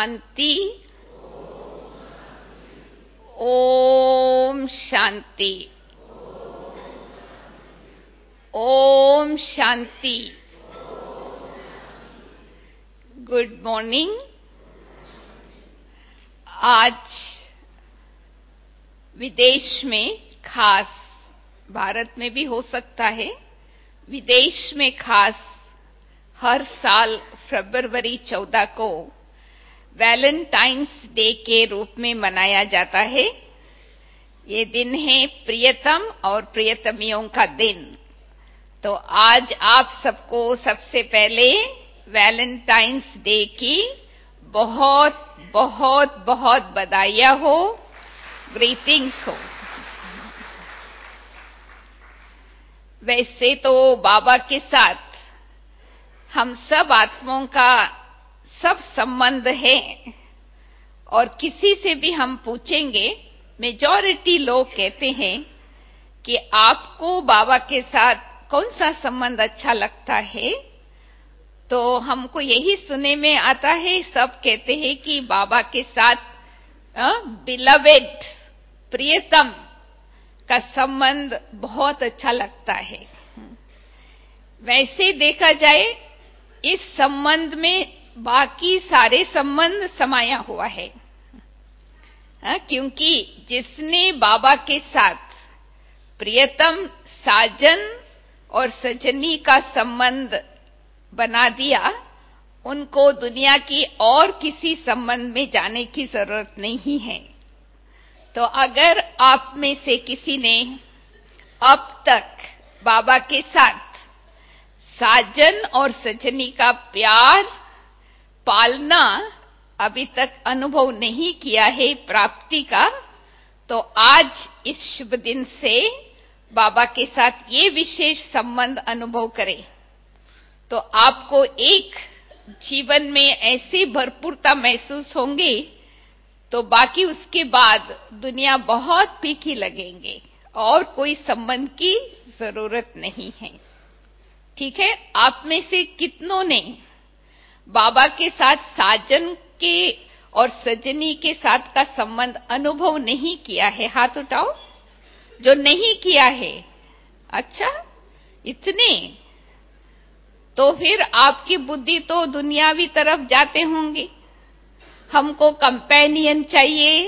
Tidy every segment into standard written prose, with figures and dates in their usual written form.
शांति। Om Shanti. Om Shanti. Good morning. आज विदेश में, खास भारत में भी हो सकता है, विदेश में खास हर साल फरवरी 14 को वैलेंटाइंस डे के रूप में मनाया जाता है। ये दिन है प्रियतम और प्रियतमियों का दिन। तो आज आप सबको सबसे पहले वैलेंटाइंस डे की बहुत बहुत बहुत बधाइयां हो, ग्रीटिंग्स हो। वैसे तो बाबा के साथ हम सब आत्माओं का सब संबंध है, और किसी से भी हम पूछेंगे, मेजॉरिटी लोग कहते हैं कि आपको बाबा के साथ कौन सा संबंध अच्छा लगता है। तो हमको यही सुनने में आता है, सब कहते हैं कि बाबा के साथ बिलवेड, प्रियतम का संबंध बहुत अच्छा लगता है। वैसे देखा जाए, इस संबंध में बाकी सारे संबंध समाया हुआ है, क्योंकि जिसने बाबा के साथ प्रियतम, साजन और सजनी का संबंध बना दिया, उनको दुनिया की और किसी संबंध में जाने की जरूरत नहीं है। तो अगर आप में से किसी ने अब तक बाबा के साथ साजन और सजनी का प्यार पालना अभी तक अनुभव नहीं किया है, प्राप्ति का, तो आज इस शुभ दिन से बाबा के साथ ये विशेष संबंध अनुभव करें। तो आपको एक जीवन में ऐसी भरपूरता महसूस होंगी, तो बाकी उसके बाद दुनिया बहुत फीकी लगेंगे और कोई संबंध की जरूरत नहीं है। ठीक है, आप में से कितनों ने बाबा के साथ साजन के और सजनी के साथ का संबंध अनुभव नहीं किया है? हाथ उठाओ जो नहीं किया है। अच्छा, इतने? तो फिर आपकी बुद्धि तो दुनियावी तरफ जाते होंगे। हमको कंपेनियन चाहिए,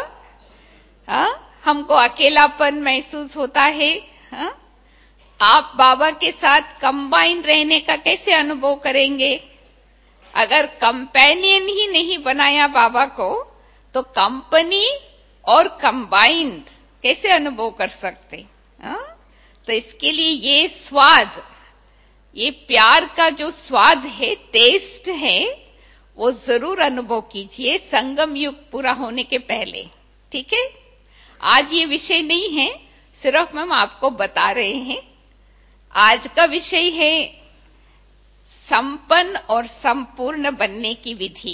हमको अकेलापन महसूस होता है। आप बाबा के साथ कंबाइन रहने का कैसे अनुभव करेंगे? अगर कंपेनियन ही नहीं बनाया बाबा को, तो कंपनी और कंबाइंड कैसे अनुभव कर सकते? तो इसके लिए ये स्वाद, ये प्यार का जो स्वाद है, टेस्ट है, वो जरूर अनुभव कीजिए संगम युग पूरा होने के पहले। ठीक है, आज ये विषय नहीं है, सिर्फ हम आपको बता रहे हैं। आज का विषय है संपन्न और संपूर्ण बनने की विधि।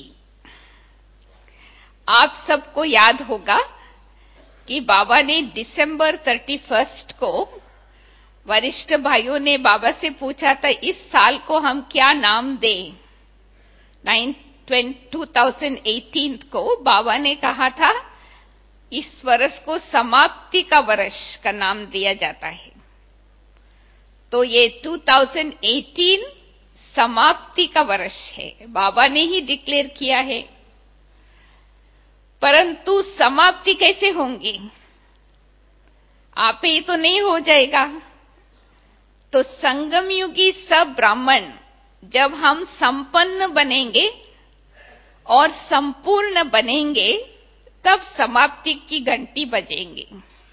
आप सबको याद होगा कि बाबा ने दिसंबर 31 को वरिष्ठ भाइयों ने बाबा से पूछा था, इस साल को हम क्या नाम दें। 2018 को बाबा ने कहा था, इस वर्ष को समाप्ति का वर्ष का नाम दिया जाता है। तो ये 2018 समाप्ति का वर्ष है, बाबा ने ही डिक्लेयर किया है। परंतु समाप्ति कैसे होंगी? आप ही तो नहीं हो जाएगा। तो संगम युगी सब ब्राह्मण जब हम संपन्न बनेंगे और संपूर्ण बनेंगे, तब समाप्ति की घंटी बजेंगे।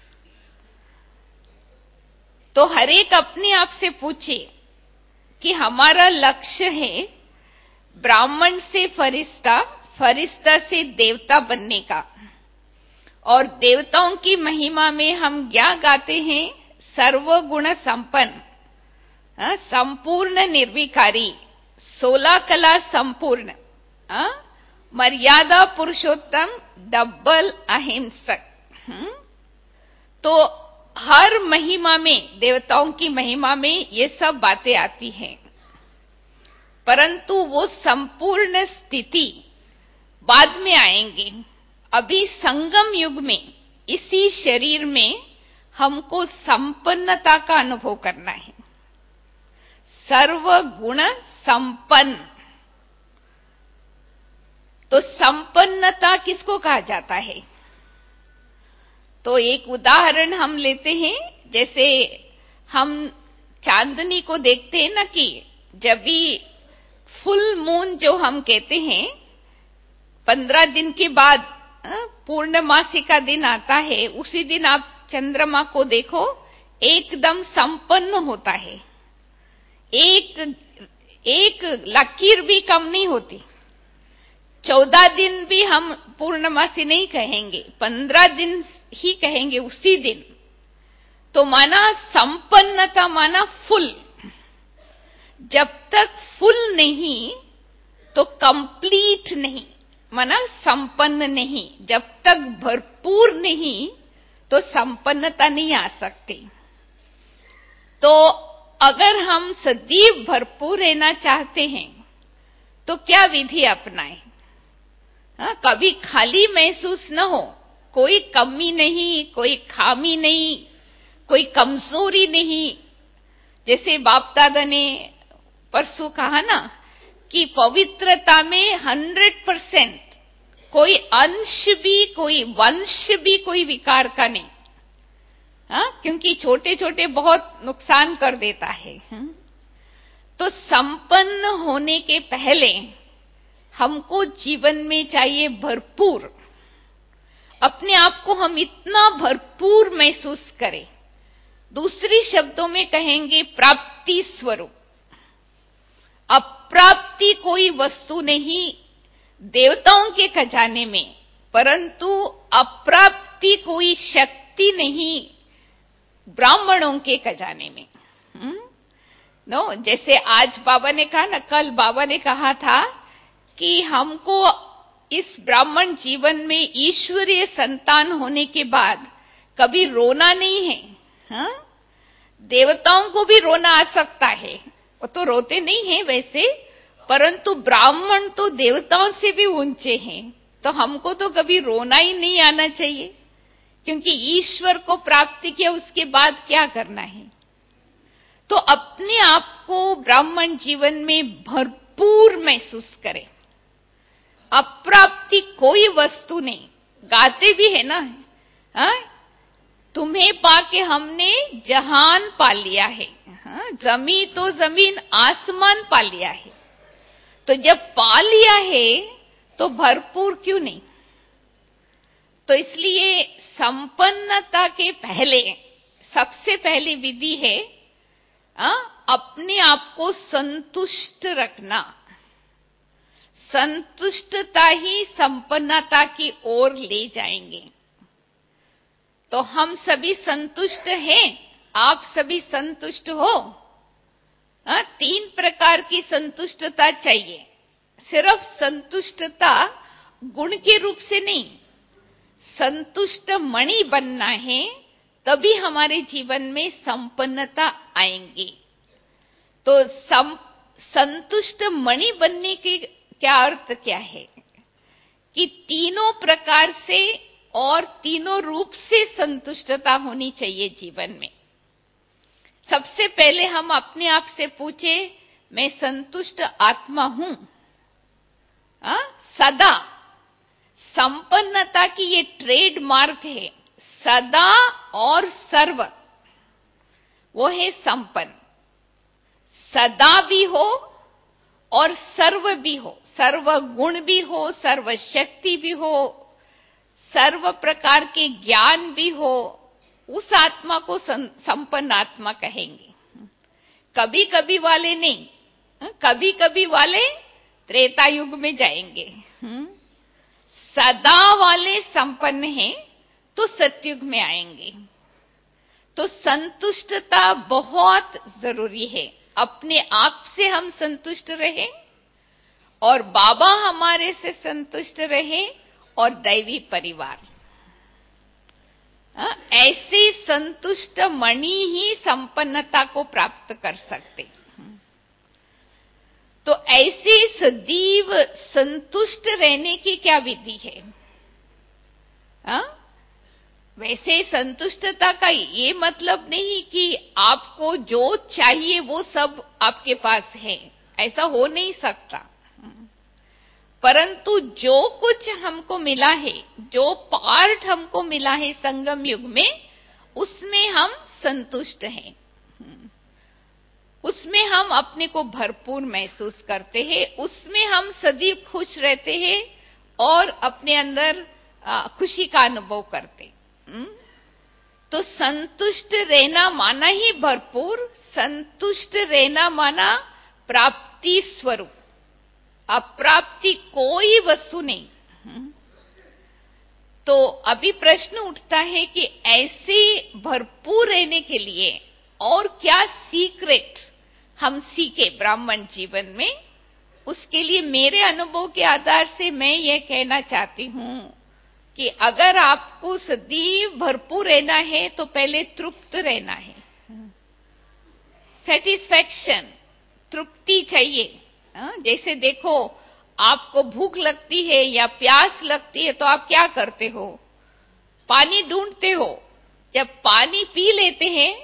तो हर एक अपने आप से पूछे कि हमारा लक्ष्य है ब्राह्मण से फरिश्ता, फरिश्ता से देवता बनने का। और देवताओं की महिमा में हम क्या गाते हैं? सर्वगुण संपन्न, संपूर्ण निर्विकारी, 16 कला संपूर्ण, मर्यादा पुरुषोत्तम, डबल अहिंसक। तो हर महिमा में, देवताओं की महिमा में ये सब बातें आती हैं। परंतु वो संपूर्ण स्थिति बाद में आएंगे। अभी संगम युग में इसी शरीर में हमको संपन्नता का अनुभव करना है, सर्वगुण संपन्न। तो संपन्नता किसको कहा जाता है? तो एक उदाहरण हम लेते हैं, जैसे हम चांदनी को देखते हैं ना, कि जब भी फुल मून जो हम कहते हैं 15 दिन के बाद पूर्णमासी का दिन आता है, उसी दिन आप चंद्रमा को देखो, एकदम संपन्न होता है, एक लकीर भी कम नहीं होती। 14 दिन भी हम पूर्णमासी नहीं कहेंगे, 15 दिन ही कहेंगे उसी दिन। तो माना संपन्नता, माना फुल। जब तक फुल नहीं तो कंप्लीट नहीं, माना संपन्न नहीं। जब तक भरपूर नहीं तो संपन्नता नहीं आ सकती। तो अगर हम सदैव भरपूर रहना चाहते हैं तो क्या विधि अपनाएं? कभी खाली महसूस न हो, कोई कमी नहीं, कोई खामी नहीं, कोई कमजोरी नहीं। जैसे बाप दादा ने परसों कहा ना कि पवित्रता में 100%, कोई अंश भी, कोई वंश भी, कोई विकार का नहीं। क्योंकि छोटे छोटे बहुत नुकसान कर देता है। तो संपन्न होने के पहले हमको जीवन में चाहिए भरपूर। अपने आप को हम इतना भरपूर महसूस करें, दूसरी शब्दों में कहेंगे प्राप्ति स्वरूप। अप्राप्ति कोई वस्तु नहीं देवताओं के खजाने में, परंतु अप्राप्ति कोई शक्ति नहीं ब्राह्मणों के खजाने में। जैसे आज बाबा ने कहा ना, कल बाबा ने कहा था कि हमको इस ब्राह्मण जीवन में ईश्वरीय संतान होने के बाद कभी रोना नहीं है। देवताओं को भी रोना आ सकता है, वो तो रोते नहीं है वैसे, परंतु ब्राह्मण तो देवताओं से भी ऊंचे हैं। तो हमको तो कभी रोना ही नहीं आना चाहिए, क्योंकि ईश्वर को प्राप्त किया, उसके बाद क्या करना है। तो अपने आप को ब्राह्मण जीवन में भरपूर महसूस करें। अप्राप्ति कोई वस्तु नहीं। गाते भी है ना, तुम्हें पाके हमने जहान पा लिया है। जमी तो जमीन आसमान पा लिया है। तो जब पा लिया है तो भरपूर क्यों नहीं? तो इसलिए संपन्नता के पहले सबसे पहली विधि है अपने आप को संतुष्ट रखना। संतुष्टता ही संपन्नता की ओर ले जाएंगे। तो हम सभी संतुष्ट हैं, आप सभी संतुष्ट हो। 3 प्रकार की संतुष्टता चाहिए। सिर्फ संतुष्टता गुण के रूप से नहीं, संतुष्ट मणि बनना है, तभी हमारे जीवन में संपन्नता आएंगी। तो संतुष्ट मणि बनने के क्या अर्थ क्या है कि तीनों प्रकार से और तीनों रूप से संतुष्टता होनी चाहिए जीवन में। सबसे पहले हम अपने आप से पूछे, मैं संतुष्ट आत्मा हूं? सदा। संपन्नता की ये ट्रेडमार्क है, सदा और सर्व, वो है संपन्न। सदा भी हो और सर्व भी हो, सर्व गुण भी हो, सर्व शक्ति भी हो, सर्व प्रकार के ज्ञान भी हो, उस आत्मा को संपन्न आत्मा कहेंगे। कभी कभी वाले नहीं, कभी कभी वाले त्रेता युग में जाएंगे। सदा वाले संपन्न हैं तो सतयुग में आएंगे। तो संतुष्टता बहुत जरूरी है। अपने आप से हम संतुष्ट रहे और बाबा हमारे से संतुष्ट रहे और दैवी परिवार। ऐसे संतुष्ट मणि ही संपन्नता को प्राप्त कर सकते। तो ऐसे सदैव संतुष्ट रहने की क्या विधि है? वैसे संतुष्टता का ये मतलब नहीं कि आपको जो चाहिए वो सब आपके पास है, ऐसा हो नहीं सकता। परंतु जो कुछ हमको मिला है, जो पार्ट हमको मिला है संगम युग में, उसमें हम संतुष्ट हैं। उसमें हम अपने को भरपूर महसूस करते हैं, उसमें हम सदैव खुश रहते हैं और अपने अंदर खुशी का अनुभव करते। तो संतुष्ट रहना माना ही भरपूर, संतुष्ट रहना माना प्राप्ति स्वरूप, अप्राप्ति कोई वस्तु नहीं। तो अभी प्रश्न उठता है कि ऐसे भरपूर रहने के लिए और क्या सीक्रेट हम सीखे ब्राह्मण जीवन में। उसके लिए मेरे अनुभव के आधार से मैं ये कहना चाहती हूं कि अगर आपको सदैव भरपूर रहना है तो पहले तृप्त रहना है। सेटिस्फैक्शन, तृप्ति चाहिए। जैसे देखो, आपको भूख लगती है या प्यास लगती है तो आप क्या करते हो? पानी ढूंढते हो। जब पानी पी लेते हैं,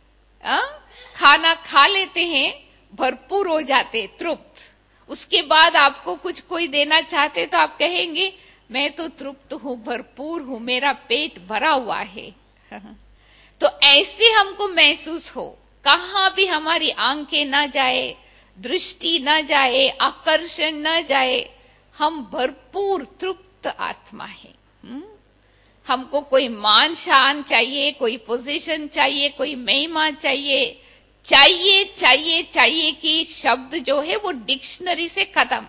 खाना खा लेते हैं, भरपूर हो जाते, तृप्त, उसके बाद आपको कुछ कोई देना चाहते तो आप कहेंगे मैं तो तृप्त हूं, भरपूर हूं, मेरा पेट भरा हुआ है। तो ऐसे हमको महसूस हो, कहां भी हमारी आंखें ना जाए, दृष्टि न जाए, आकर्षण न जाए, हम भरपूर तृप्त आत्मा है। हमको कोई मान शान चाहिए, कोई पोजीशन चाहिए, कोई महिमा चाहिए, चाहिए चाहिए चाहिए कि शब्द जो है वो डिक्शनरी से खत्म,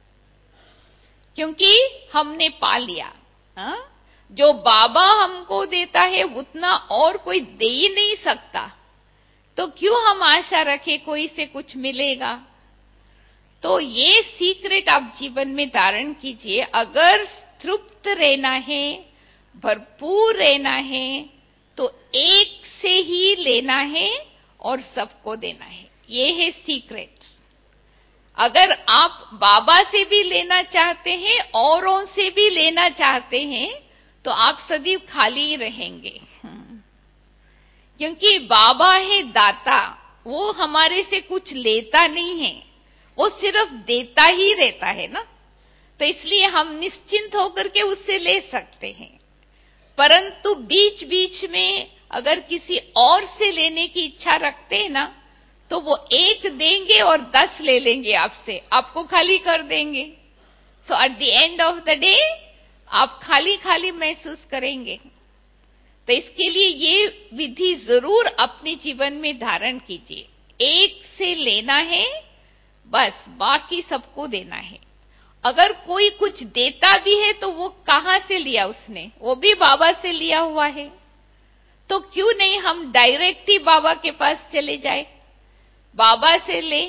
क्योंकि हमने पा लिया। जो बाबा हमको देता है उतना और कोई दे ही नहीं सकता, तो क्यों हम आशा रखें कोई से कुछ मिलेगा। तो ये सीक्रेट आप जीवन में धारण कीजिए। अगर तृप्त रहना है, भरपूर रहना है, तो एक से ही लेना है और सबको देना है। ये है सीक्रेट। अगर आप बाबा से भी लेना चाहते हैं, औरों से भी लेना चाहते हैं, तो आप सदैव खाली ही रहेंगे। क्योंकि बाबा है दाता, वो हमारे से कुछ लेता नहीं है, वो सिर्फ देता ही रहता है ना। तो इसलिए हम निश्चिंत होकर के उससे ले सकते हैं। परंतु बीच बीच में अगर किसी और से लेने की इच्छा रखते हैं ना, तो वो एक देंगे और 10 ले लेंगे आपसे, आपको खाली कर देंगे। So at the end of the day आप खाली खाली महसूस करेंगे। तो इसके लिए ये विधि जरूर अपने जीवन में धारण कीजिए। एक से लेना है, बस बाकी सबको देना है। अगर कोई कुछ देता भी है तो वो कहां से लिया उसने? वो भी बाबा से लिया हुआ है। तो क्यों नहीं हम डायरेक्ट ही बाबा के पास चले जाए, बाबा से ले।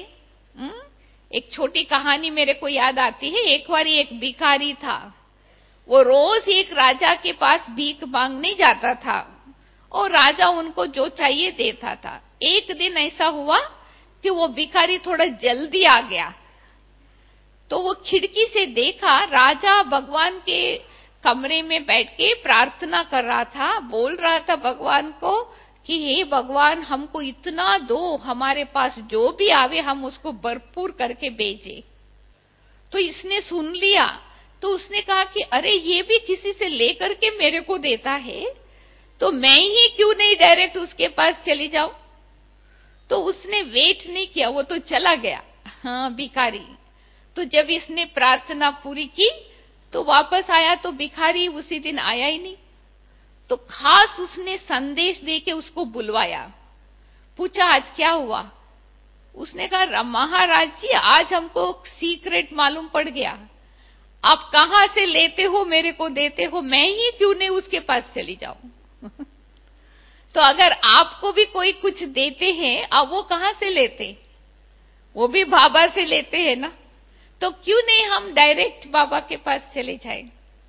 एक छोटी कहानी मेरे को याद आती है। एक बार एक भिखारी था, वो रोज एक राजा के पास भीख मांगने जाता था और राजा उनको जो चाहिए देता था। एक दिन ऐसा हुआ कि वो भिखारी थोड़ा जल्दी आ गया, तो वो खिड़की से देखा राजा भगवान के कमरे में बैठ के प्रार्थना कर रहा था, बोल रहा था भगवान को कि हे भगवान, हमको इतना दो, हमारे पास जो भी आवे हम उसको भरपूर करके भेजे। तो इसने सुन लिया, तो उसने कहा कि अरे ये भी किसी से लेकर के मेरे को देता है, तो मैं ही क्यों नहीं डायरेक्ट उसके पास चली जाऊं। तो उसने वेट नहीं किया, वो तो चला गया। हाँ, भिखारी। तो जब इसने प्रार्थना पूरी की तो वापस आया, तो भिखारी उसी दिन आया ही नहीं। तो खास उसने संदेश देके उसको बुलवाया, पूछा आज क्या हुआ। उसने कहा महाराज जी, आज हमको सीक्रेट मालूम पड़ गया, आप कहां से लेते हो मेरे को देते हो, मैं ही क्यों नहीं उसके पास चली जाऊं। तो अगर आपको भी कोई कुछ देते हैं, अब वो कहां से लेते? वो भी बाबा से लेते हैं ना। तो क्यों नहीं हम डायरेक्ट बाबा के पास चले जाएं?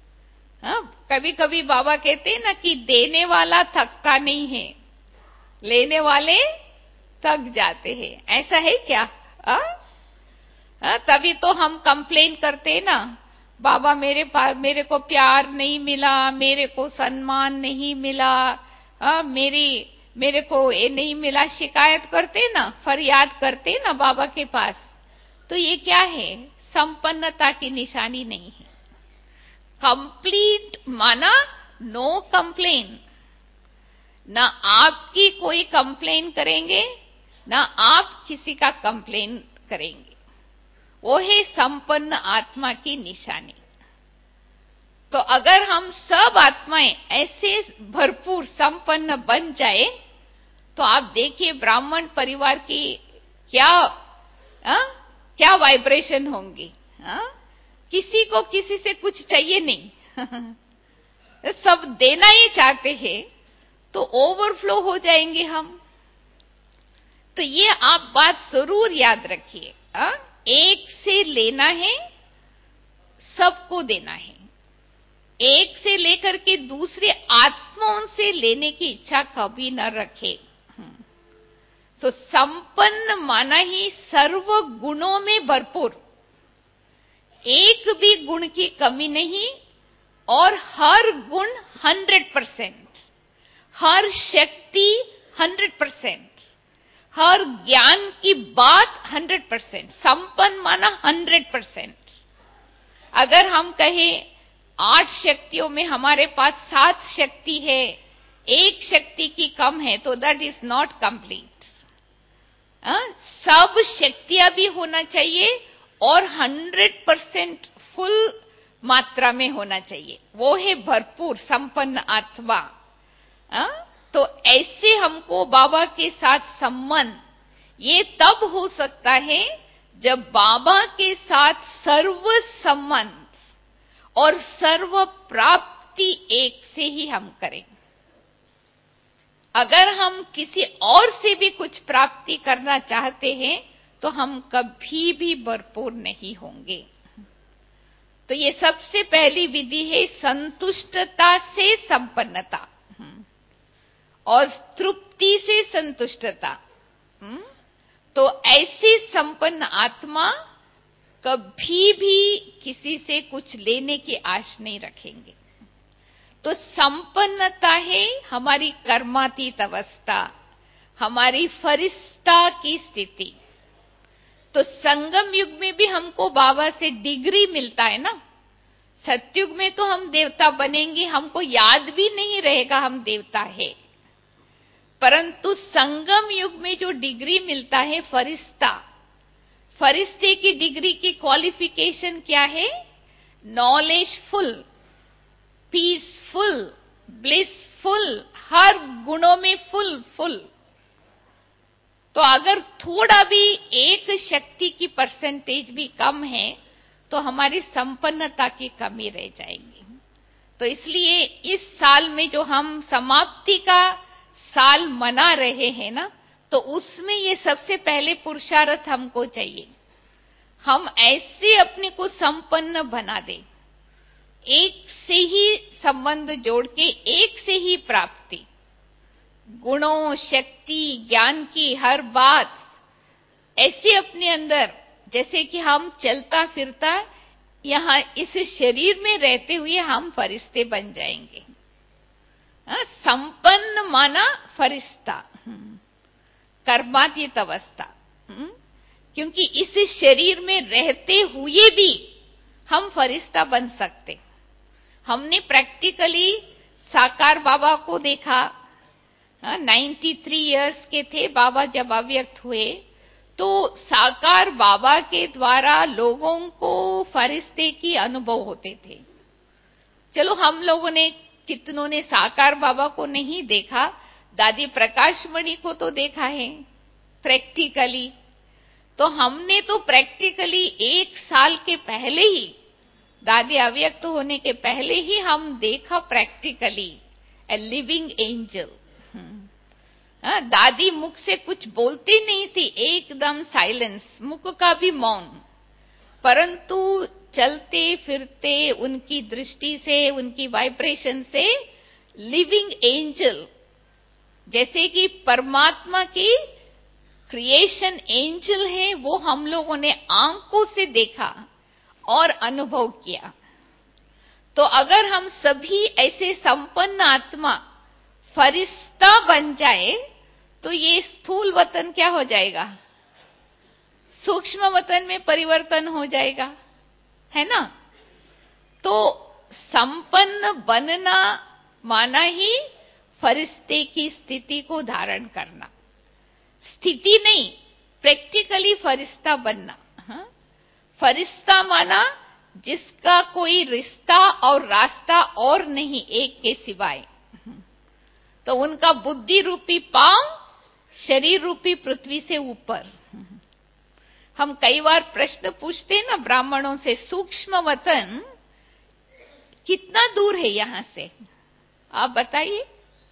कभी कभी बाबा कहते हैं ना कि देने वाला थकता नहीं है, लेने वाले थक जाते हैं। ऐसा है क्या? तभी तो हम कंप्लेन करते हैं ना, बाबा मेरे को प्यार नहीं मिला, मेरे को सम्मान नहीं मिला, मेरे को ये नहीं मिला, शिकायत करते ना, फरियाद करते ना बाबा के पास। तो ये क्या है? संपन्नता की निशानी नहीं है। कंप्लीट माना नो कंप्लेन, ना आपकी कोई कंप्लेन करेंगे, ना आप किसी का कंप्लेन करेंगे। वो है संपन्न आत्मा की निशानी। तो अगर हम सब आत्माएं ऐसे भरपूर संपन्न बन जाए, तो आप देखिए ब्राह्मण परिवार की क्या वाइब्रेशन होंगी। किसी को किसी से कुछ चाहिए नहीं सब देना ही चाहते हैं, तो ओवरफ्लो हो जाएंगे हम। तो ये आप बात जरूर याद रखिए। एक से लेना है, सबको देना है। एक से लेकर के दूसरे आत्माओं से लेने की इच्छा कभी न रखे। तो संपन्न माना ही सर्व गुणों में भरपूर, एक भी गुण की कमी नहीं, और हर गुण 100%, हर शक्ति 100%, हर ज्ञान की बात 100%। संपन्न माना 100%। अगर हम कहें 8 शक्तियों में हमारे पास 7 शक्ति है, एक शक्ति की कम है, तो दैट इज नॉट कंप्लीट। सब शक्तियां भी होना चाहिए और 100% फुल मात्रा में होना चाहिए। वो है भरपूर संपन्न आत्मा। तो ऐसे हमको बाबा के साथ संबंध ये तब हो सकता है जब बाबा के साथ सर्व संबंध और सर्व प्राप्ति एक से ही हम करें। अगर हम किसी और से भी कुछ प्राप्ति करना चाहते हैं, तो हम कभी भी भरपूर नहीं होंगे। तो ये सबसे पहली विधि है संतुष्टता से संपन्नता और तृप्ति से संतुष्टता। तो ऐसी संपन्न आत्मा कभी भी किसी से कुछ लेने की आश नहीं रखेंगे। तो संपन्नता है हमारी कर्मातीत अवस्था, हमारी फरिश्ता की स्थिति। तो संगम युग में भी हमको बाबा से डिग्री मिलता है ना। सतयुग में तो हम देवता बनेंगे, हमको याद भी नहीं रहेगा हम देवता है। परंतु संगम युग में जो डिग्री मिलता है फरिश्ता, फरिश्ते की डिग्री की क्वालिफिकेशन क्या है? नॉलेजफुल, पीसफुल, ब्लिसफुल, हर गुणों में फुल। तो अगर थोड़ा भी एक शक्ति की परसेंटेज भी कम है, तो हमारी संपन्नता की कमी रह जाएगी। तो इसलिए इस साल में जो हम समाप्ति का साल मना रहे हैं ना, तो उसमें ये सबसे पहले पुरुषार्थ हमको चाहिए। हम ऐसे अपने को संपन्न बना दें, एक से ही संबंध जोड़ के एक से ही प्राप्ति, गुणों, शक्ति, ज्ञान की हर बात ऐसे अपने अंदर, जैसे कि हम चलता फिरता यहां इस शरीर में रहते हुए हम फरिश्ते बन जाएंगे। संपन्न माना फरिश्ता, कर्मातीत अवस्था। क्योंकि इस शरीर में रहते हुए भी हम फरिश्ता बन सकते। हमने प्रैक्टिकली साकार बाबा को देखा। 93 इयर्स के थे बाबा जब अव्यक्त हुए, तो साकार बाबा के द्वारा लोगों को फरिश्ते की अनुभव होते थे। चलो हम लोगों ने, कितनों ने साकार बाबा को नहीं देखा, दादी प्रकाशमणि को तो देखा है प्रैक्टिकली। तो हमने तो प्रैक्टिकली 1 साल के पहले ही, दादी अव्यक्त होने के पहले ही हम देखा प्रैक्टिकली ए लिविंग एंजल। दादी मुख से कुछ बोलती नहीं थी, एकदम साइलेंस, मुख का भी मौन, परंतु चलते फिरते उनकी दृष्टि से, उनकी वाइब्रेशन से लिविंग एंजल, जैसे कि परमात्मा की क्रिएशन एंजल है वो हम लोगों ने आंखों से देखा और अनुभव किया। तो अगर हम सभी ऐसे संपन्न आत्मा फरिश्ता बन जाए तो ये स्थूल वतन क्या हो जाएगा? सूक्ष्म वतन में परिवर्तन हो जाएगा, है ना? तो संपन्न बनना माना ही फरिश्ते की स्थिति को धारण करना, स्थिति नहीं, प्रैक्टिकली फरिश्ता बनना। फरिश्ता माना जिसका कोई रिश्ता और रास्ता और नहीं एक के सिवाय। तो उनका बुद्धि रूपी पांव शरीर रूपी पृथ्वी से ऊपर। हम कई बार प्रश्न पूछते हैं ना ब्राह्मणों से, सूक्ष्म वतन कितना दूर है यहां से? आप बताइए,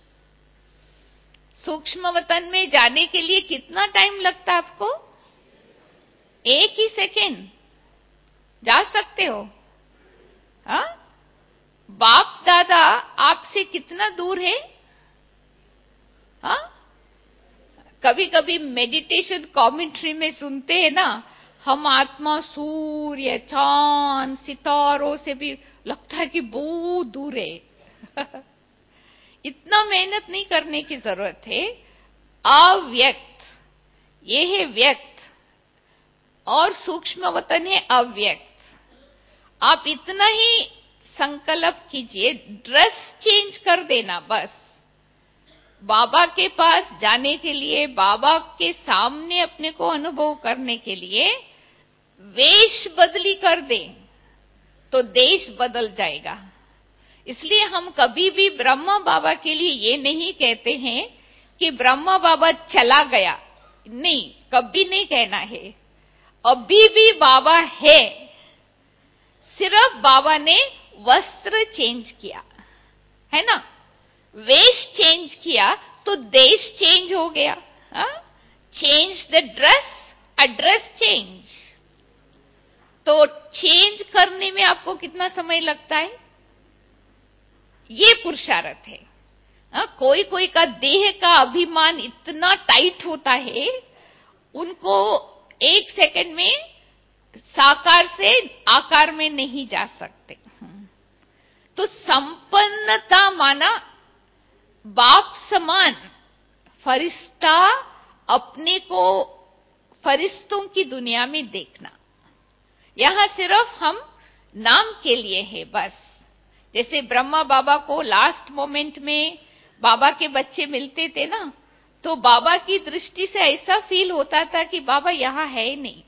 सूक्ष्म वतन में जाने के लिए कितना टाइम लगता है आपको? 1 ही सेकेंड जा सकते हो। हा? बाप दादा आपसे कितना दूर है? हा? कभी कभी मेडिटेशन कमेंट्री में सुनते हैं ना, हम आत्मा सूर्य चांद सितारों से भी लगता है कि बहुत दूर है। इतना मेहनत नहीं करने की जरूरत है। अव्यक्त, ये है व्यक्त, और सूक्ष्म वतन है अव्यक्त। आप इतना ही संकल्प कीजिए, ड्रेस चेंज कर देना बस। बाबा के पास जाने के लिए, बाबा के सामने अपने को अनुभव करने के लिए वेश बदली कर दें तो देश बदल जाएगा। इसलिए हम कभी भी ब्रह्मा बाबा के लिए ये नहीं कहते हैं कि ब्रह्मा बाबा चला गया, नहीं, कभी नहीं कहना है। अभी भी बाबा है, सिर्फ बाबा ने वस्त्र चेंज किया, है ना? वेश चेंज किया तो देश चेंज हो गया। Change the dress, address change. तो चेंज करने में आपको कितना समय लगता है? ये पुरुषार्थ है। कोई कोई का देह का अभिमान इतना टाइट होता है, उनको 1 सेकंड में साकार से आकार में नहीं जा सकते। तो संपन्नता माना बाप समान फरिश्ता, अपने को फरिश्तों की दुनिया में देखना। यहां सिर्फ हम नाम के लिए है बस। जैसे ब्रह्मा बाबा को लास्ट मोमेंट में बाबा के बच्चे मिलते थे ना, तो बाबा की दृष्टि से ऐसा फील होता था कि बाबा यहां है ही नहीं।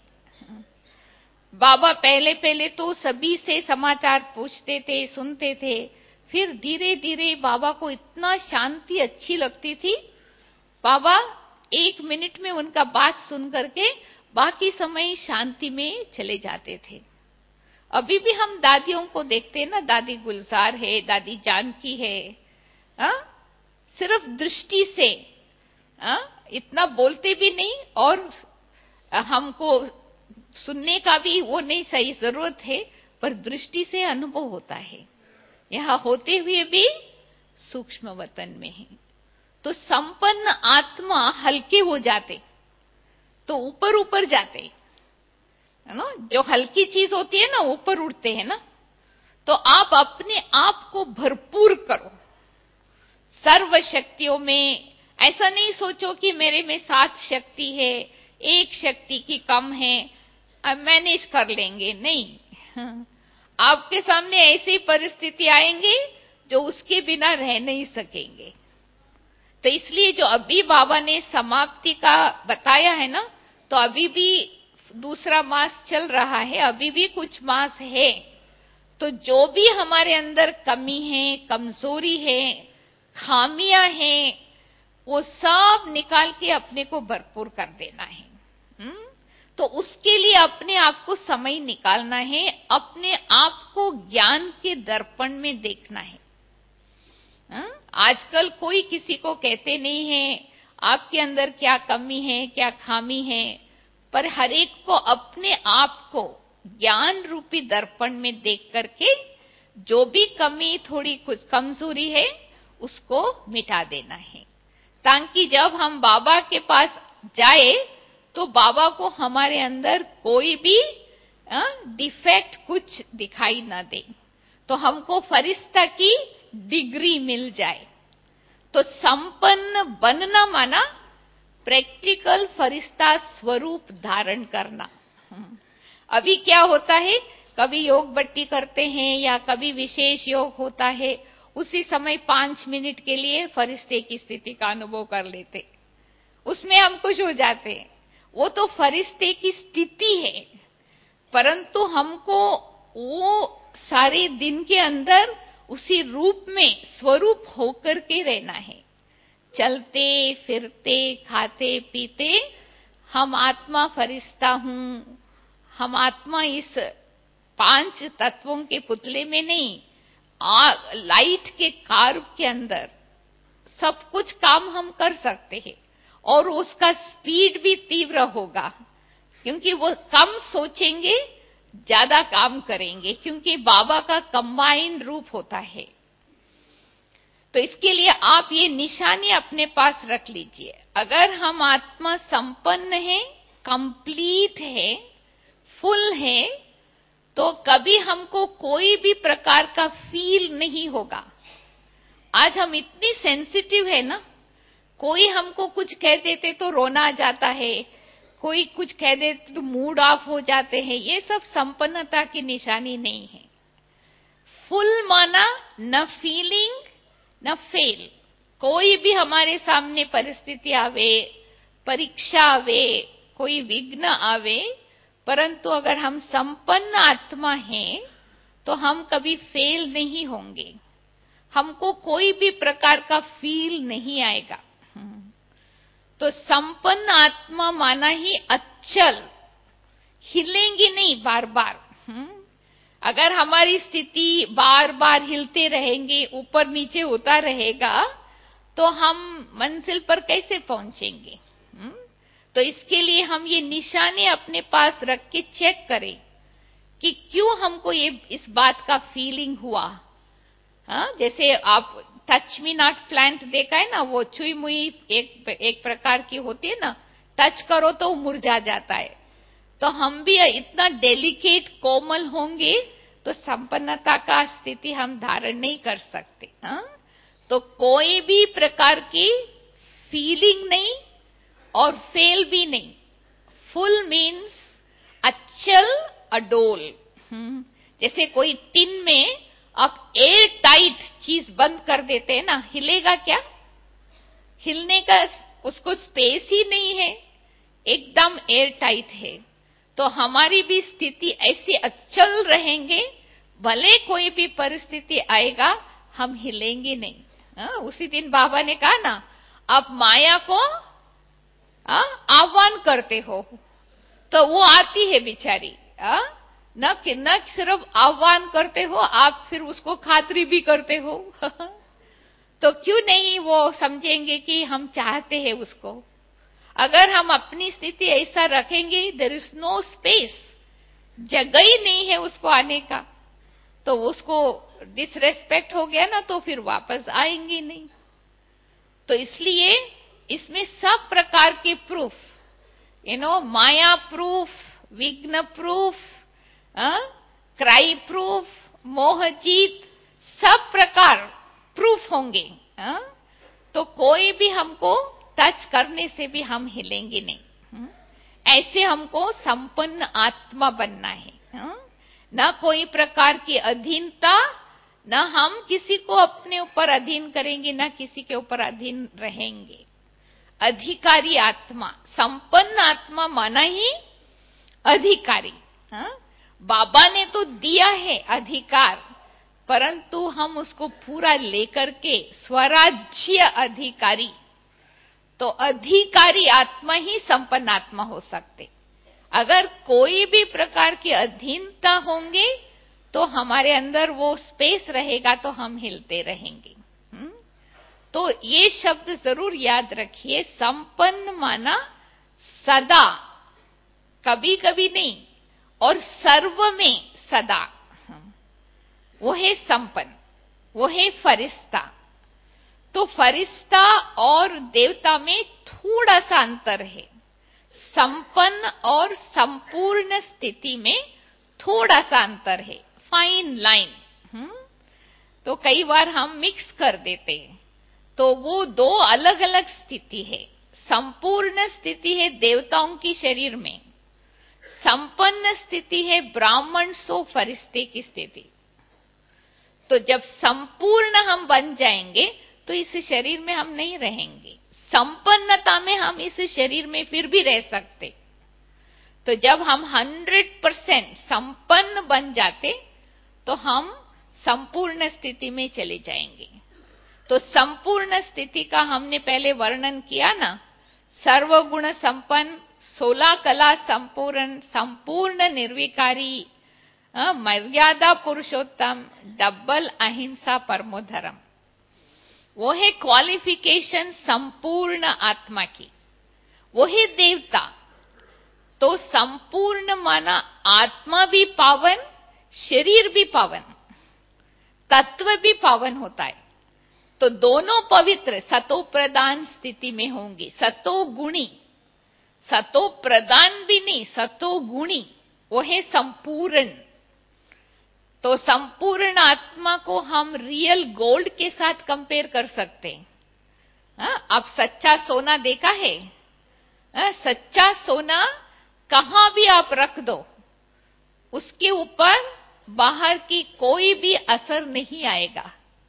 बाबा पहले पहले तो सभी से समाचार पूछते थे, सुनते थे, फिर धीरे धीरे बाबा को इतना शांति अच्छी लगती थी। बाबा 1 मिनट में उनका बात सुन करके बाकी समय शांति में चले जाते थे। अभी भी हम दादियों को देखते हैं ना, दादी गुलजार है, दादी जानकी है, सिर्फ दृष्टि से, इतना बोलते भी नहीं और हमको सुनने का भी वो नहीं सही जरूरत है, पर दृष्टि से अनुभव होता है। यहां होते हुए भी सूक्ष्म वतन में है। तो संपन्न आत्मा हल्के हो जाते तो ऊपर ऊपर जाते, है ना? जो हल्की चीज होती है ना, ऊपर उड़ते हैं ना। तो आप अपने आप को भरपूर करो सर्व शक्तियों में। ऐसा नहीं सोचो कि मेरे में 7 शक्ति है, 1 शक्ति की कम है, अब मैनेज कर लेंगे। नहीं, आपके सामने ऐसी परिस्थिति आएंगे जो उसके बिना रह नहीं सकेंगे। तो इसलिए जो अभी बाबा ने समाप्ति का बताया है ना, तो अभी भी दूसरा मास चल रहा है, अभी भी कुछ मास है। तो जो भी हमारे अंदर कमी है, कमजोरी है, खामियां हैं, वो सब निकाल के अपने को भरपूर कर देना है। तो उसके लिए अपने आप को समय निकालना है, अपने आप को ज्ञान के दर्पण में देखना है। आजकल कोई किसी को कहते नहीं है आपके अंदर क्या कमी है, क्या खामी है, पर हर एक को अपने आप को ज्ञान रूपी दर्पण में देख करके जो भी कमी, थोड़ी कुछ कमजोरी है, उसको मिटा देना है, ताकि जब हम बाबा के पास जाए तो बाबा को हमारे अंदर कोई भी डिफेक्ट कुछ दिखाई ना दे, तो हमको फरिश्ता की डिग्री मिल जाए। तो संपन्न बनना माना प्रैक्टिकल फरिश्ता स्वरूप धारण करना। अभी क्या होता है, कभी योग बट्टी करते हैं या कभी विशेष योग होता है, उसी समय 5 मिनट के लिए फरिश्ते की स्थिति का अनुभव कर लेते, उसमें हम खुश हो जाते हैं। वो तो फरिश्ते की स्थिति है, परंतु हमको वो सारे दिन के अंदर उसी रूप में स्वरूप होकर के रहना है। चलते फिरते खाते पीते हम आत्मा फरिश्ता हूं, हम आत्मा इस 5 तत्वों के पुतले में नहीं, लाइट के कार्व के अंदर सब कुछ काम हम कर सकते हैं। और उसका स्पीड भी तीव्र होगा, क्योंकि वो कम सोचेंगे, ज्यादा काम करेंगे, क्योंकि बाबा का कंबाइंड रूप होता है। तो इसके लिए आप ये निशानी अपने पास रख लीजिए। अगर हम आत्मा संपन्न है, कंप्लीट है, फुल है, तो कभी हमको कोई भी प्रकार का फील नहीं होगा। आज हम इतनी सेंसिटिव है ना, कोई हमको कुछ कह देते तो रोना आ जाता है, कोई कुछ कह देते तो मूड ऑफ हो जाते हैं। ये सब संपन्नता की निशानी नहीं है। फुल माना न फीलिंग न फेल। कोई भी हमारे सामने परिस्थिति आवे, परीक्षा आवे, कोई विघ्न आवे, परंतु अगर हम संपन्न आत्मा हैं तो हम कभी फेल नहीं होंगे, हमको कोई भी प्रकार का फील नहीं आएगा। तो संपन्न आत्मा माना ही अचल, हिलेंगी नहीं बार बार। अगर हमारी स्थिति बार बार हिलते रहेंगे, ऊपर नीचे होता रहेगा, तो हम मंजिल पर कैसे पहुंचेंगे? तो इसके लिए हम ये निशाने अपने पास रख के चेक करें कि क्यों हमको ये इस बात का फीलिंग हुआ। जैसे आप टच मी नॉट प्लांट देखा है ना, वो छुई मुई एक प्रकार की होती है ना, टच करो तो मुरझा जाता है। तो हम भी इतना डेलिकेट कोमल होंगे तो संपन्नता का स्थिति हम धारण नहीं कर सकते। तो कोई भी प्रकार की फीलिंग नहीं और फेल भी नहीं। फुल मीन्स अचल अडोल। जैसे कोई टिन में आप एयर टाइट चीज बंद कर देते हैं ना, हिलेगा क्या? हिलने का उसको स्पेस ही नहीं है, एकदम एयर टाइट है। तो हमारी भी स्थिति ऐसी अचल रहेंगे, भले कोई भी परिस्थिति आएगा हम हिलेंगे नहीं। उसी दिन बाबा ने कहा ना, आप माया को आह्वान करते हो तो वो आती है बेचारी। न सिर्फ आह्वान करते हो आप, फिर उसको खातरी भी करते हो। तो क्यों नहीं वो समझेंगे कि हम चाहते हैं उसको। अगर हम अपनी स्थिति ऐसा रखेंगे, देयर इज नो स्पेस, जगह ही नहीं है उसको आने का, तो उसको डिसरेस्पेक्ट हो गया ना, तो फिर वापस आएंगे नहीं। तो इसलिए इसमें सब प्रकार के प्रूफ, माया प्रूफ, विघ्न प्रूफ, क्राई प्रूफ, मोह जीत, सब प्रकार प्रूफ होंगे। तो कोई भी हमको टच करने से भी हम हिलेंगे नहीं। ऐसे हमको संपन्न आत्मा बनना है। न कोई प्रकार की अधीनता, न हम किसी को अपने ऊपर अधीन करेंगे, न किसी के ऊपर अधीन रहेंगे। अधिकारी आत्मा, संपन्न आत्मा माना ही अधिकारी। बाबा ने तो दिया है अधिकार, परंतु हम उसको पूरा लेकर के स्वराज्य अधिकारी, तो अधिकारी आत्मा ही संपन्न आत्मा हो सकते। अगर कोई भी प्रकार की अधीनता होंगे तो हमारे अंदर वो स्पेस रहेगा, तो हम हिलते रहेंगे। तो ये शब्द जरूर याद रखिए, संपन्न माना सदा, कभी कभी नहीं, और सर्व में सदा। वो है संपन्न, वो है फरिश्ता। तो फरिश्ता और देवता में थोड़ा सा अंतर है। संपन्न और संपूर्ण स्थिति में थोड़ा सा अंतर है, फाइन लाइन। तो कई बार हम मिक्स कर देते हैं, तो वो दो अलग अलग स्थिति है। संपूर्ण स्थिति है देवताओं की शरीर में, संपन्न स्थिति है ब्राह्मण सो फरिश्ते की स्थिति। तो जब संपूर्ण हम बन जाएंगे तो इस शरीर में हम नहीं रहेंगे, संपन्नता में हम इस शरीर में फिर भी रह सकते। तो जब हम 100% संपन्न बन जाते तो हम संपूर्ण स्थिति में चले जाएंगे। तो संपूर्ण स्थिति का हमने पहले वर्णन किया ना, सर्वगुण संपन्न, 16 कला संपूर्ण, संपूर्ण निर्विकारी, मर्यादा पुरुषोत्तम, डबल अहिंसा परमो धर्म। वो है क्वालिफिकेशन संपूर्ण आत्मा की, वो है देवता। तो संपूर्ण माना आत्मा भी पावन, शरीर भी पावन, तत्व भी पावन होता है। तो दोनों पवित्र सतो प्रधान स्थिति में होंगे। सतो गुणी, सतो प्रधान भी नहीं, सतो गुणी, वो है संपूर्ण। तो संपूर्ण आत्मा को हम रियल गोल्ड के साथ कंपेयर कर सकते हैं। आप सच्चा सोना देखा है? सच्चा सोना कहां भी आप रख दो, उसके ऊपर बाहर की कोई भी असर नहीं आएगा।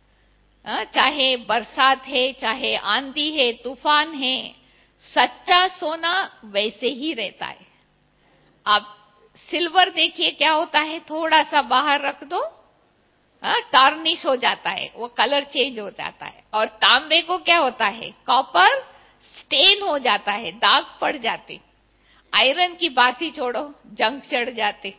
चाहे बरसात है, चाहे आंधी है, तूफान है, सच्चा सोना वैसे ही रहता है। आप सिल्वर देखिए क्या होता है, थोड़ा सा बाहर रख दो, टार्निश हो जाता है, वो कलर चेंज हो जाता है। और तांबे को क्या होता है, कॉपर स्टेन हो जाता है, दाग पड़ जाते। आयरन की बात ही छोड़ो, जंग चढ़ जाते।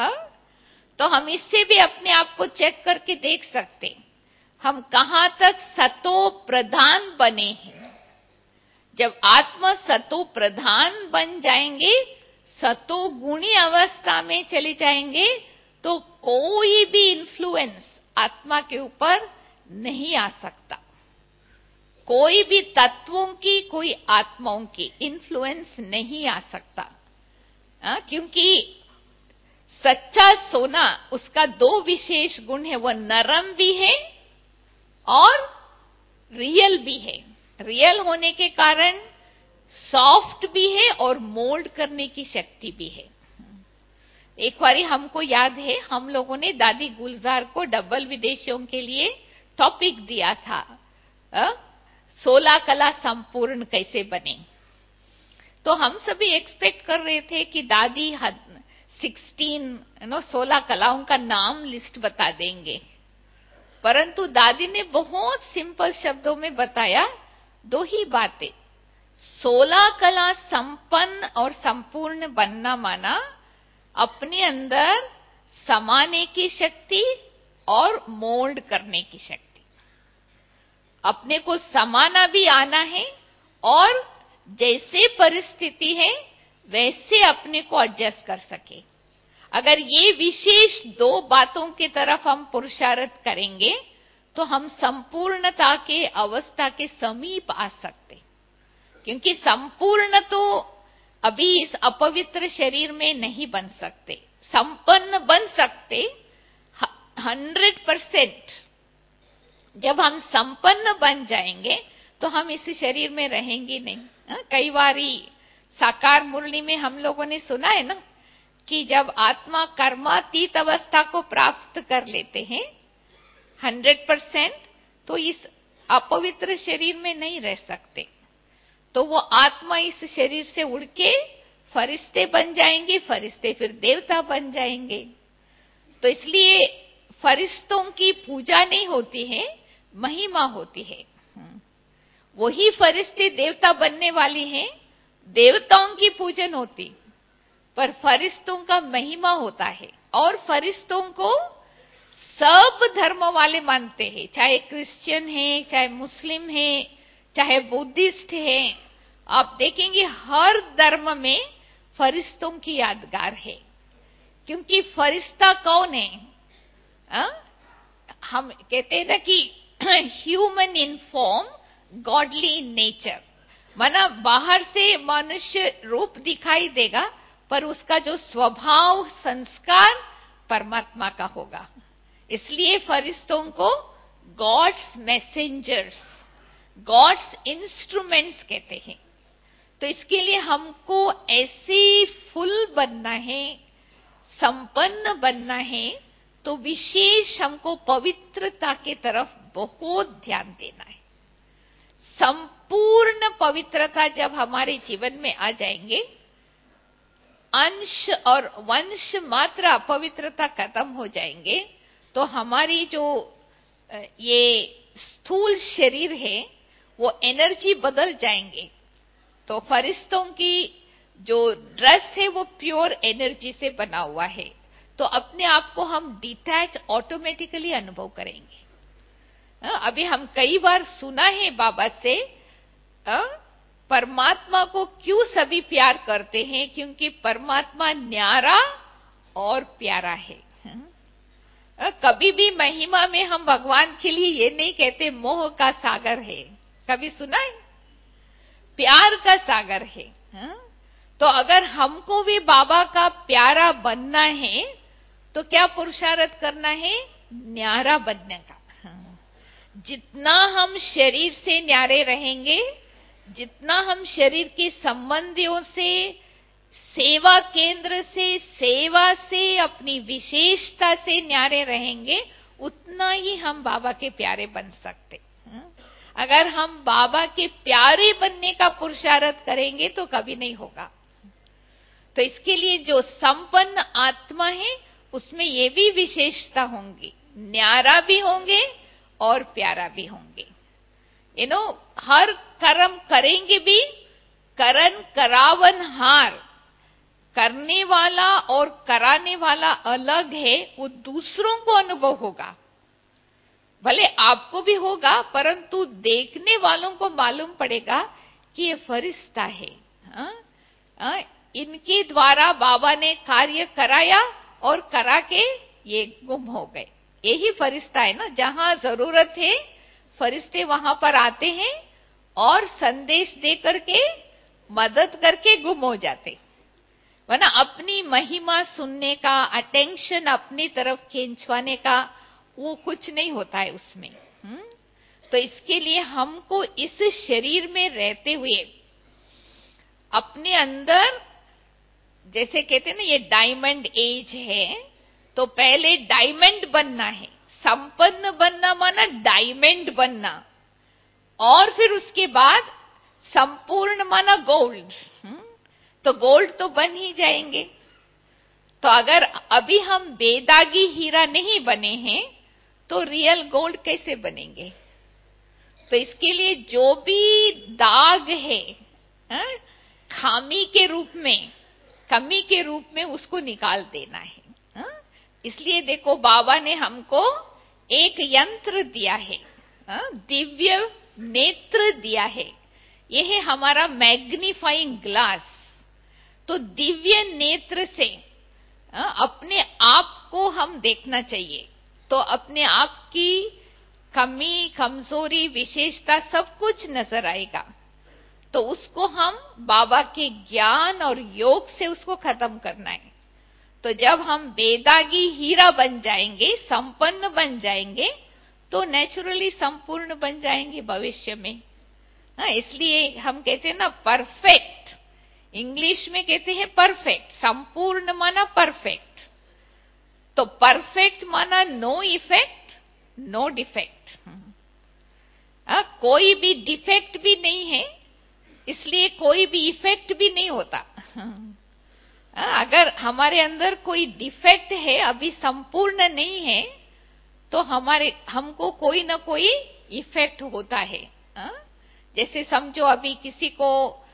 तो हम इससे भी अपने आप को चेक करके देख सकते हम कहां तक सतो प्रधान बने हैं। जब आत्मा सतो प्रधान बन जाएंगे, सतो गुणी अवस्था में चले जाएंगे, तो कोई भी इन्फ्लुएंस आत्मा के ऊपर नहीं आ सकता। कोई भी तत्वों की, कोई आत्माओं की इन्फ्लुएंस नहीं आ सकता। क्योंकि सच्चा सोना, उसका दो विशेष गुण है, वह नरम भी है और रियल भी है। रियल होने के कारण सॉफ्ट भी है और मोल्ड करने की शक्ति भी है। एक बारी हमको याद है, हम लोगों ने दादी गुलजार को डबल विदेशियों के लिए टॉपिक दिया था, 16 कला संपूर्ण कैसे बने। तो हम सभी एक्सपेक्ट कर रहे थे कि दादी 16 कलाओं का नाम लिस्ट बता देंगे, परंतु दादी ने बहुत सिंपल शब्दों में बताया दो ही बातें। 16 कला संपन्न और संपूर्ण बनना माना अपने अंदर समाने की शक्ति और मोल्ड करने की शक्ति। अपने को समाना भी आना है और जैसे परिस्थिति है वैसे अपने को एडजस्ट कर सके। अगर ये विशेष दो बातों की तरफ हम पुरुषार्थ करेंगे तो हम संपूर्णता के अवस्था के समीप आ सकते। क्योंकि संपूर्ण तो अभी इस अपवित्र शरीर में नहीं बन सकते, संपन्न बन सकते 100%। जब हम संपन्न बन जाएंगे तो हम इस शरीर में रहेंगे नहीं। कई बारी साकार मुरली में हम लोगों ने सुना है ना कि जब आत्मा कर्मातीत अवस्था को प्राप्त कर लेते हैं 100%, तो इस अपवित्र शरीर में नहीं रह सकते। तो वो आत्मा इस शरीर से उड़ के फरिश्ते बन जाएंगे, फरिश्ते फिर देवता बन जाएंगे। तो इसलिए फरिश्तों की पूजा नहीं होती है, महिमा होती है। वही फरिश्ते देवता बनने वाली हैं, देवताओं की पूजन होती, पर फरिश्तों का महिमा होता है। और फरिश्तों को सब धर्म वाले मानते हैं, चाहे क्रिश्चियन है, चाहे मुस्लिम है, चाहे बुद्धिस्ट है। आप देखेंगे हर धर्म में फरिश्तों की यादगार है। क्योंकि फरिश्ता कौन है? हम कहते हैं ना कि human in form, godly in nature. माना बाहर से मनुष्य रूप दिखाई देगा, पर उसका जो स्वभाव संस्कार परमात्मा का होगा। इसलिए फरिश्तों को गॉड्स मैसेंजर्स, गॉड्स इंस्ट्रूमेंट्स कहते हैं। तो इसके लिए हमको ऐसे फुल बनना है, संपन्न बनना है, तो विशेष हमको पवित्रता के तरफ बहुत ध्यान देना है। संपूर्ण पवित्रता जब हमारे जीवन में आ जाएंगे, अंश और वंश मात्र अपवित्रता खत्म हो जाएंगे, तो हमारी जो ये स्थूल शरीर है वो एनर्जी बदल जाएंगे। तो फरिश्तों की जो ड्रेस है वो प्योर एनर्जी से बना हुआ है, तो अपने आप को हम डिटैच ऑटोमेटिकली अनुभव करेंगे। अभी हम कई बार सुना है बाबा से, परमात्मा को क्यों सभी प्यार करते हैं, क्योंकि परमात्मा न्यारा और प्यारा है। कभी भी महिमा में हम भगवान के लिए ये नहीं कहते मोह का सागर है, कभी सुना है? प्यार का सागर है। तो अगर हमको भी बाबा का प्यारा बनना है तो क्या पुरुषार्थ करना है? न्यारा बनने का। जितना हम शरीर से न्यारे रहेंगे, जितना हम शरीर के संबंधियों से, सेवा केंद्र से, सेवा से, अपनी विशेषता से न्यारे रहेंगे, उतना ही हम बाबा के प्यारे बन सकते। अगर हम बाबा के प्यारे बनने का पुरुषार्थ करेंगे तो कभी नहीं होगा। तो इसके लिए जो संपन्न आत्मा है उसमें ये भी विशेषता होंगी, न्यारा भी होंगे और प्यारा भी होंगे। हर कर्म करेंगे भी, करन करावन हार, करने वाला और कराने वाला अलग है, वो दूसरों को अनुभव होगा। भले आपको भी होगा, परंतु देखने वालों को मालूम पड़ेगा कि ये फरिश्ता है। इनके द्वारा बाबा ने कार्य कराया और करा के ये गुम हो गए। यही फरिश्ता है ना, जहां जरूरत है फरिश्ते वहां पर आते हैं और संदेश दे करके, मदद करके गुम हो जाते। वरना अपनी महिमा सुनने का, अटेंशन अपनी तरफ खींचवाने का वो कुछ नहीं होता है उसमें। तो इसके लिए हमको इस शरीर में रहते हुए अपने अंदर, जैसे कहते हैं ना ये डायमंड एज है, तो पहले डायमंड बनना है। संपन्न बनना माना डायमंड बनना, और फिर उसके बाद संपूर्ण माना गोल्ड। तो गोल्ड तो बन ही जाएंगे। तो अगर अभी हम बेदागी हीरा नहीं बने हैं तो रियल गोल्ड कैसे बनेंगे? तो इसके लिए जो भी दाग है, खामी के रूप में, कमी के रूप में, उसको निकाल देना है। इसलिए देखो बाबा ने हमको एक यंत्र दिया है, दिव्य नेत्र दिया है। यह है हमारा मैग्नीफाइंग ग्लास। तो दिव्य नेत्र से अपने आप को हम देखना चाहिए, तो अपने आप की कमी, कमजोरी, विशेषता सब कुछ नजर आएगा। तो उसको हम बाबा के ज्ञान और योग से उसको खत्म करना है। तो जब हम बेदागी हीरा बन जाएंगे, संपन्न बन जाएंगे, तो नेचुरली संपूर्ण बन जाएंगे भविष्य में। इसलिए हम कहते हैं ना परफेक्ट, इंग्लिश में कहते हैं परफेक्ट। संपूर्ण माना परफेक्ट। तो परफेक्ट माना नो इफेक्ट, नो डिफेक्ट। कोई भी डिफेक्ट भी नहीं है, इसलिए कोई भी इफेक्ट भी नहीं होता। अगर हमारे अंदर कोई डिफेक्ट है, अभी संपूर्ण नहीं है, तो हमको कोई ना कोई इफेक्ट होता है। जैसे समझो अभी किसी को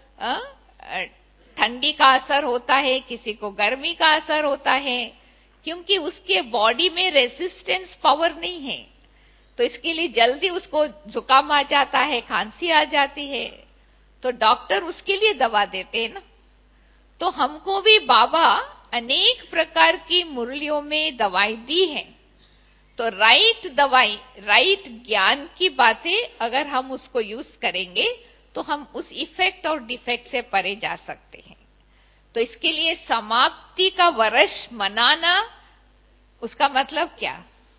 ठंडी का असर होता है, किसी को गर्मी का असर होता है, क्योंकि उसके बॉडी में रेजिस्टेंस पावर नहीं है। तो इसके लिए जल्दी उसको जुकाम आ जाता है, खांसी आ जाती है, तो डॉक्टर उसके लिए दवा देते हैं ना। तो हमको भी बाबा अनेक प्रकार की मुरलियों में दवाई दी है। तो राइट दवाई, राइट ज्ञान की बातें अगर हम उसको यूज करेंगे तो हम उस इफेक्ट और डिफेक्ट से परे जा सकते हैं। तो इसके लिए समाप्ति का वर्ष मनाना, उसका मतलब क्या?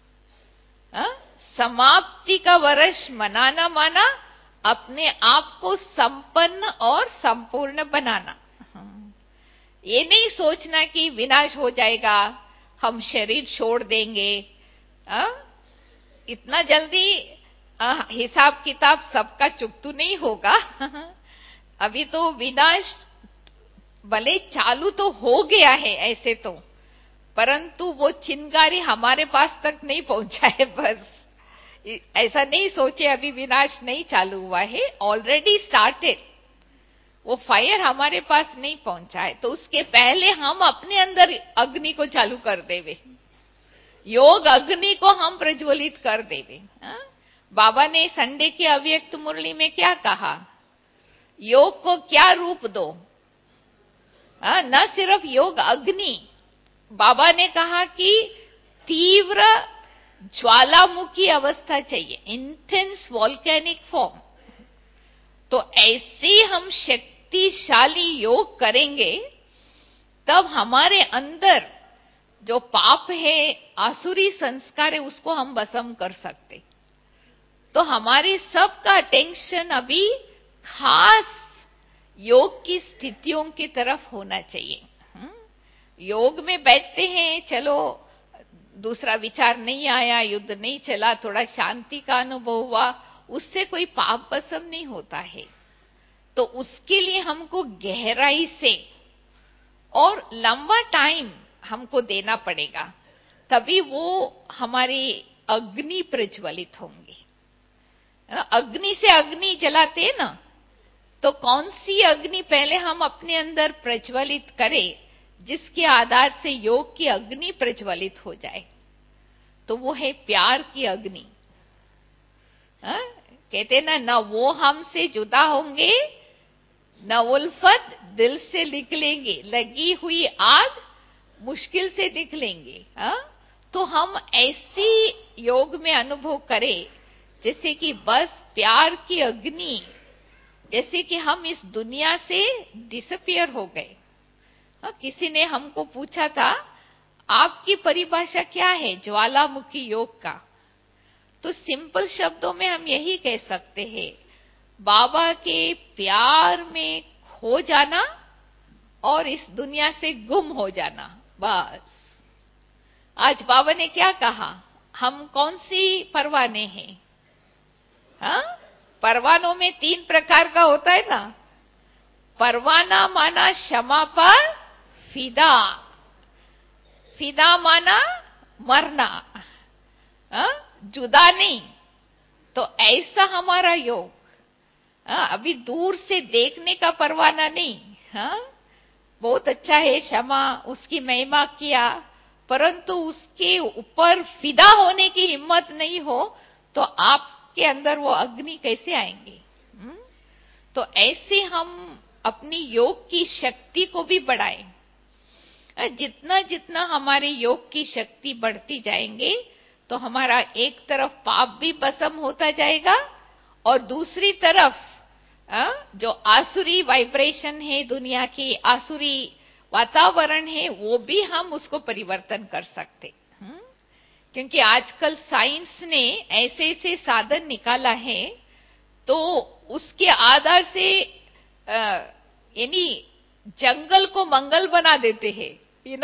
समाप्ति का वर्ष मनाना माना अपने आप को संपन्न और संपूर्ण बनाना। ये नहीं सोचना कि विनाश हो जाएगा, हम शरीर छोड़ देंगे। इतना जल्दी हिसाब किताब सबका चुकतू नहीं होगा। अभी तो विनाश भले चालू तो हो गया है ऐसे तो, परंतु वो चिंगारी हमारे पास तक नहीं पहुंचा है। बस ऐसा नहीं सोचे अभी विनाश नहीं चालू हुआ है, ऑलरेडी स्टार्टेड। वो फायर हमारे पास नहीं पहुंचा है, तो उसके पहले हम अपने अंदर अग्नि को चालू कर देवे, योग अग्नि को हम प्रज्वलित कर देवे। बाबा ने संडे की अव्यक्त मुरली में क्या कहा? योग को क्या रूप दो? न सिर्फ योग अग्नि, बाबा ने कहा कि तीव्र ज्वालामुखी अवस्था चाहिए, इंटेंस वॉल्केनिक फॉर्म। तो ऐसे हम शक्तिशाली योग करेंगे तब हमारे अंदर जो पाप है, आसुरी संस्कार है, उसको हम भस्म कर सकते। तो हमारी सबका अटेंशन अभी खास योग की स्थितियों की तरफ होना चाहिए। योग में बैठते हैं, चलो दूसरा विचार नहीं आया, युद्ध नहीं चला, थोड़ा शांति का अनुभव हुआ, उससे कोई पाप भस्म नहीं होता है। तो उसके लिए हमको गहराई से और लंबा टाइम हमको देना पड़ेगा, तभी वो हमारी अग्नि प्रज्वलित होंगी। अग्नि से अग्नि जलाते हैं ना, तो कौन सी अग्नि पहले हम अपने अंदर प्रज्वलित करें जिसके आधार से योग की अग्नि प्रज्वलित हो जाए? तो वो है प्यार की अग्नि। कहते ना, न वो हमसे जुदा होंगे न उल्फत दिल से निकलेंगे, लगी हुई आग मुश्किल से निकलेंगे। तो हम ऐसी योग में अनुभव करें जैसे कि बस प्यार की अग्नि, जैसे कि हम इस दुनिया से डिसअपियर हो गए। किसी ने हमको पूछा था, आपकी परिभाषा क्या है ज्वालामुखी योग का? तो सिंपल शब्दों में हम यही कह सकते हैं, बाबा के प्यार में खो जाना और इस दुनिया से गुम हो जाना, बस। आज बाबा ने क्या कहा? हम कौन सी परवाने हैं? परवानों में 3 प्रकार का होता है ना। परवाना माना क्षमा पर फिदा, फिदा माना मरना, जुदा नहीं। तो ऐसा हमारा योग, अभी दूर से देखने का परवाना नहीं। बहुत अच्छा है क्षमा, उसकी महिमा किया, परंतु उसके ऊपर फिदा होने की हिम्मत नहीं हो तो आपके अंदर वो अग्नि कैसे आएंगे? तो ऐसे हम अपनी योग की शक्ति को भी बढ़ाएं। जितना जितना हमारे योग की शक्ति बढ़ती जाएंगे तो हमारा एक तरफ पाप भी भस्म होता जाएगा और दूसरी तरफ जो आसुरी वाइब्रेशन है, दुनिया की आसुरी वातावरण है, वो भी हम उसको परिवर्तन कर सकते। क्योंकि आजकल साइंस ने ऐसे ऐसे साधन निकाला है, तो उसके आधार से यानी जंगल को मंगल बना देते हैं,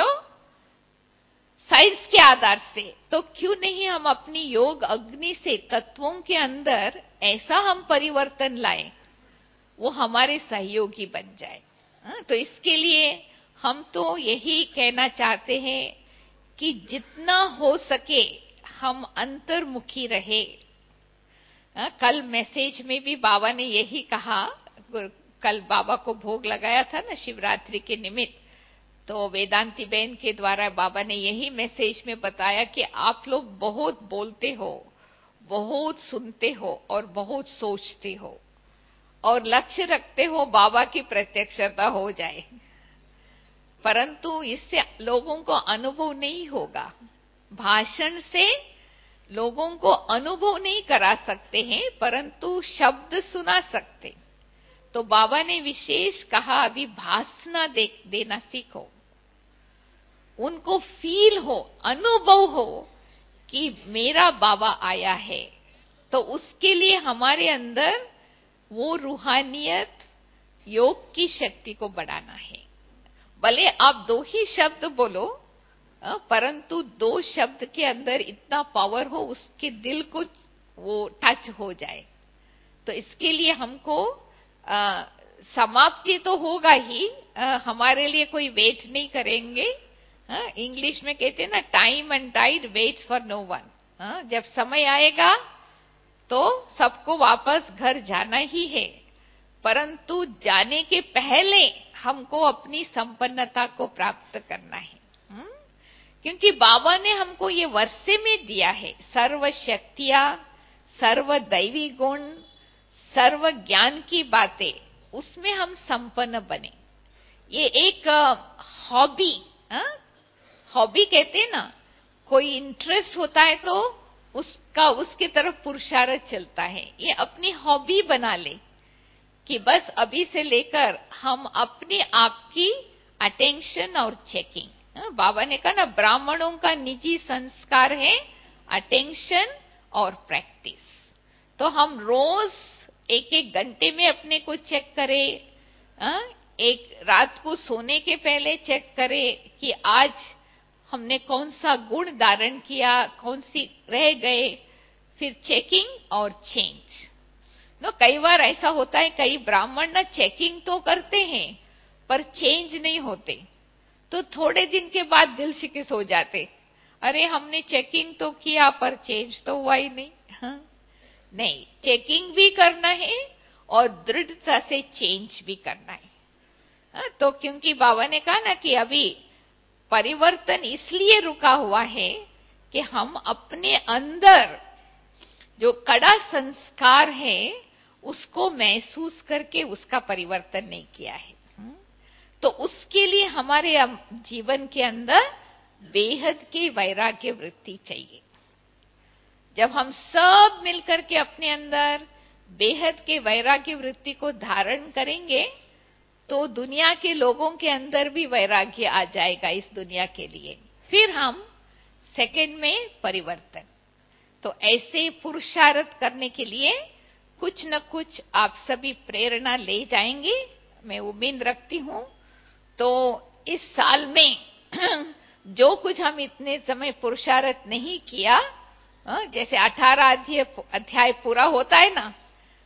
साइंस के आधार से। तो क्यों नहीं हम अपनी योग अग्नि से तत्वों के अंदर ऐसा हम परिवर्तन लाएं, वो हमारे सहयोगी बन जाए। तो इसके लिए हम तो यही कहना चाहते हैं कि जितना हो सके हम अंतर्मुखी रहे। कल मैसेज में भी बाबा ने यही कहा, कल बाबा को भोग लगाया था ना शिवरात्रि के निमित्त, तो वेदांती बहन के द्वारा बाबा ने यही मैसेज में बताया कि आप लोग बहुत बोलते हो, बहुत सुनते हो और बहुत सोचते हो और लक्ष्य रखते हो बाबा की प्रत्यक्षता हो जाए, परंतु इससे लोगों को अनुभव नहीं होगा। भाषण से लोगों को अनुभव नहीं करा सकते हैं, परंतु शब्द सुना सकते। तो बाबा ने विशेष कहा अभी भासना देना सीखो, उनको फील हो, अनुभव हो कि मेरा बाबा आया है। तो उसके लिए हमारे अंदर वो रूहानियत, योग की शक्ति को बढ़ाना है। भले आप 2 ही शब्द बोलो, परंतु 2 शब्द के अंदर इतना पावर हो, उसके दिल को वो टच हो जाए। तो इसके लिए हमको समाप्ति तो होगा ही, हमारे लिए कोई वेट नहीं करेंगे। इंग्लिश में कहते हैं ना, time and tide waits for no one. जब समय आएगा तो सबको वापस घर जाना ही है, परंतु जाने के पहले हमको अपनी संपन्नता को प्राप्त करना है। क्योंकि बाबा ने हमको ये वर्षे में दिया है, सर्व शक्तियां, सर्व दैवी गुण, सर्व ज्ञान की बातें, उसमें हम संपन्न बने। ये एक हॉबी कहते हैं ना, कोई इंटरेस्ट होता है तो उसके तरफ पुरुषार्थ चलता है। ये अपनी हॉबी बना ले कि बस अभी से लेकर हम अपने आप की अटेंशन और चेकिंग। बाबा ने कहा ना, ब्राह्मणों का निजी संस्कार है अटेंशन और प्रैक्टिस। तो हम रोज 1-1 घंटे में अपने को चेक करें, एक रात को सोने के पहले चेक करें कि आज हमने कौन सा गुण धारण किया, कौन सी रह गए, फिर चेकिंग और चेंज। कई बार ऐसा होता है, कई ब्राह्मण ना चेकिंग तो करते हैं पर चेंज नहीं होते, तो थोड़े दिन के बाद दिल शिकिस हो जाते, अरे हमने चेकिंग तो किया पर चेंज तो हुआ ही नहीं। नहीं, चेकिंग भी करना है और दृढ़ता से चेंज भी करना है। तो क्योंकि बाबा ने कहा ना कि अभी परिवर्तन इसलिए रुका हुआ है कि हम अपने अंदर जो कड़ा संस्कार है उसको महसूस करके उसका परिवर्तन नहीं किया है। तो उसके लिए हमारे जीवन के अंदर बेहद की वैराग्य वृत्ति चाहिए। जब हम सब मिलकर के अपने अंदर बेहद के वैराग्य वृत्ति को धारण करेंगे तो दुनिया के लोगों के अंदर भी वैराग्य आ जाएगा इस दुनिया के लिए। फिर हम सेकंड में परिवर्तन। तो ऐसे पुरुषार्थ करने के लिए कुछ न कुछ आप सभी प्रेरणा ले जाएंगे, मैं उम्मीद रखती हूं। तो इस साल में जो कुछ हम इतने समय पुरुषार्थ नहीं किया, जैसे 18 अध्याय पूरा होता है ना,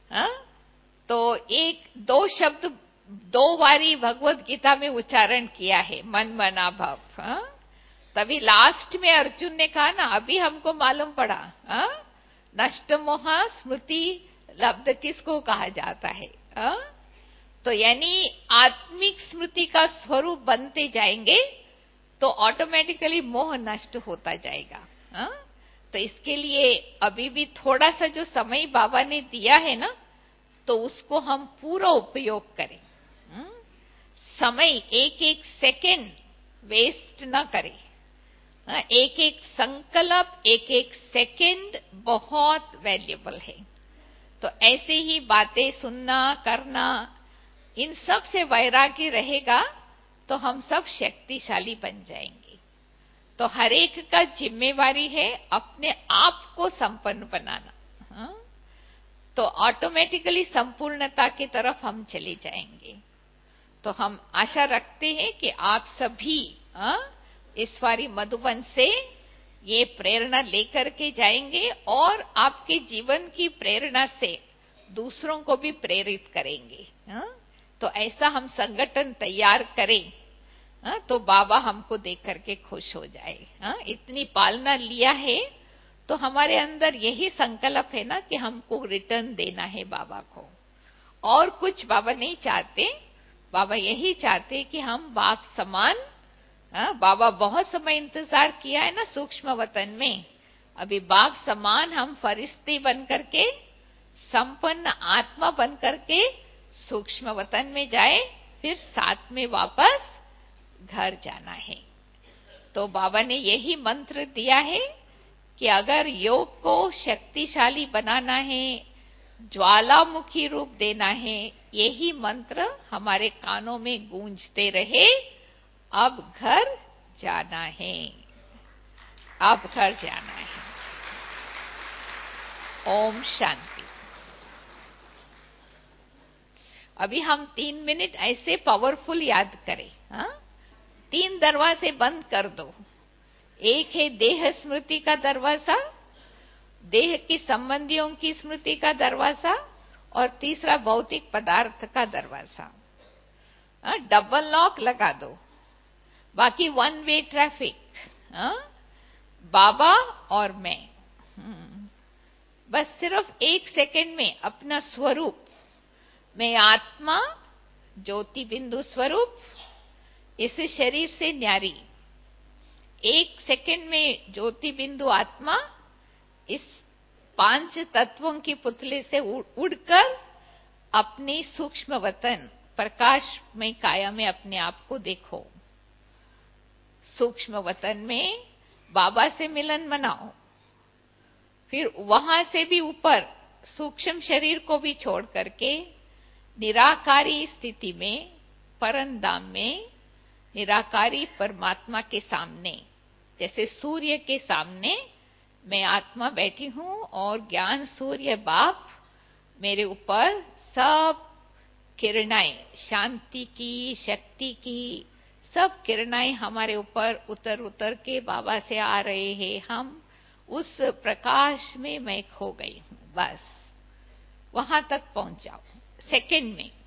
तो 1-2 शब्द 2 बारी भगवत गीता में उच्चारण किया है, मन मना भव। तभी लास्ट में अर्जुन ने कहा ना, अभी हमको मालूम पड़ा नष्ट मोह स्मृति लब्ध किसको कहा जाता है। तो यानी आत्मिक स्मृति का स्वरूप बनते जाएंगे तो ऑटोमेटिकली मोह नष्ट होता जाएगा। तो इसके लिए अभी भी थोड़ा सा जो समय बाबा ने दिया है ना, तो उसको हम पूरा उपयोग करें। समय 1-1 सेकेंड वेस्ट ना करें। 1-1 संकल्प, 1-1 सेकेंड बहुत वैल्यूएबल है। तो ऐसे ही बातें सुनना, करना, इन सब से वैराग्य रहेगा तो हम सब शक्तिशाली बन जाएंगे। तो हर एक का जिम्मेवारी है अपने आप को संपन्न बनाना। तो ऑटोमेटिकली संपूर्णता की तरफ हम चले जाएंगे। तो हम आशा रखते हैं कि आप सभी इस बारी मधुबन से ये प्रेरणा लेकर के जाएंगे और आपके जीवन की प्रेरणा से दूसरों को भी प्रेरित करेंगे। तो ऐसा हम संगठन तैयार करें तो बाबा हमको देख करके खुश हो जाए। इतनी पालना लिया है तो हमारे अंदर यही संकल्प है ना कि हमको रिटर्न देना है बाबा को, और कुछ बाबा नहीं चाहते। बाबा यही चाहते कि हम बाप समान, बाबा बहुत समय इंतजार किया है ना सूक्ष्म वतन में, अभी बाप समान हम फरिश्ते बन करके, संपन्न आत्मा बन करके सूक्ष्म वतन में जाए, फिर साथ में वापस घर जाना है। तो बाबा ने यही मंत्र दिया है कि अगर योग को शक्तिशाली बनाना है, ज्वालामुखी रूप देना है, यही मंत्र हमारे कानों में गूंजते रहे, अब घर जाना है, अब घर जाना है। ओम शांति। अभी हम 3 मिनट ऐसे पावरफुल याद करें। हाँ, 3 दरवाजे बंद कर दो। एक है देह स्मृति का दरवाजा, देह की संबंधियों की स्मृति का दरवाजा, और तीसरा भौतिक पदार्थ का दरवाजा। डबल लॉक लगा दो, बाकी 1 वे ट्रैफिक। बाबा और मैं। बस सिर्फ 1 सेकंड में अपना स्वरूप, मैं आत्मा ज्योति बिंदु स्वरूप, इस शरीर से न्यारी, 1 सेकंड में ज्योति बिंदु आत्मा इस 5 तत्वों की पुतले से उड़कर अपनी सूक्ष्म वतन प्रकाश में काया में अपने आप को देखो। सूक्ष्म वतन में बाबा से मिलन मनाओ, फिर वहां से भी ऊपर सूक्ष्म शरीर को भी छोड़ करके निराकारी स्थिति में, परमधाम में, निराकारी परमात्मा के सामने, जैसे सूर्य के सामने मैं आत्मा बैठी हूं और ज्ञान सूर्य बाप मेरे ऊपर सब किरणाएं, शांति की, शक्ति की सब किरणाएं हमारे ऊपर उतर उतर के बाबा से आ रहे हैं। हम उस प्रकाश में मैं खो गई हूं। बस वहां तक पहुंच जाओ सेकंड में।